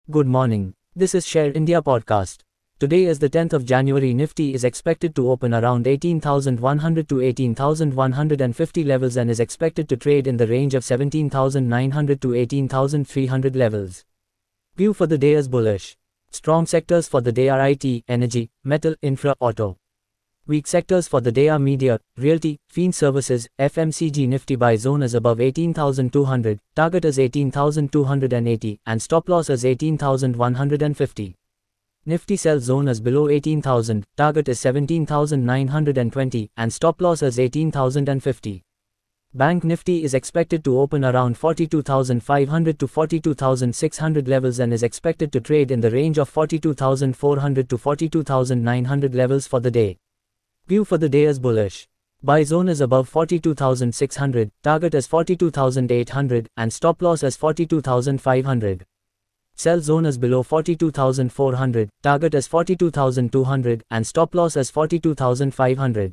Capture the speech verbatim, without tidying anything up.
Good morning. This is Share India podcast. Today is the tenth of January. Nifty is expected to open around eighteen thousand one hundred to eighteen thousand one hundred fifty levels and is expected to trade in the range of seventeen thousand nine hundred to eighteen thousand three hundred levels. View for the day is bullish. Strong sectors for the day are I T, energy, metal, infra, auto. Weak sectors for the day are media, realty, fin services, F M C G. Nifty buy zone is above eighteen thousand two hundred, target is eighteen thousand two hundred eighty, and stop loss is eighteen thousand one hundred fifty. Nifty sell zone is below eighteen thousand, target is seventeen thousand nine hundred twenty, and stop loss is eighteen thousand fifty. Bank Nifty is expected to open around forty-two thousand five hundred to forty-two thousand six hundred levels and is expected to trade in the range of forty-two thousand four hundred to forty-two thousand nine hundred levels for the day. View for the day is bullish. Buy zone is above forty-two thousand six hundred, target is forty-two thousand eight hundred, and stop loss is forty-two thousand five hundred. Sell zone is below forty-two thousand four hundred, target is forty-two thousand two hundred, and stop loss is forty-two thousand five hundred.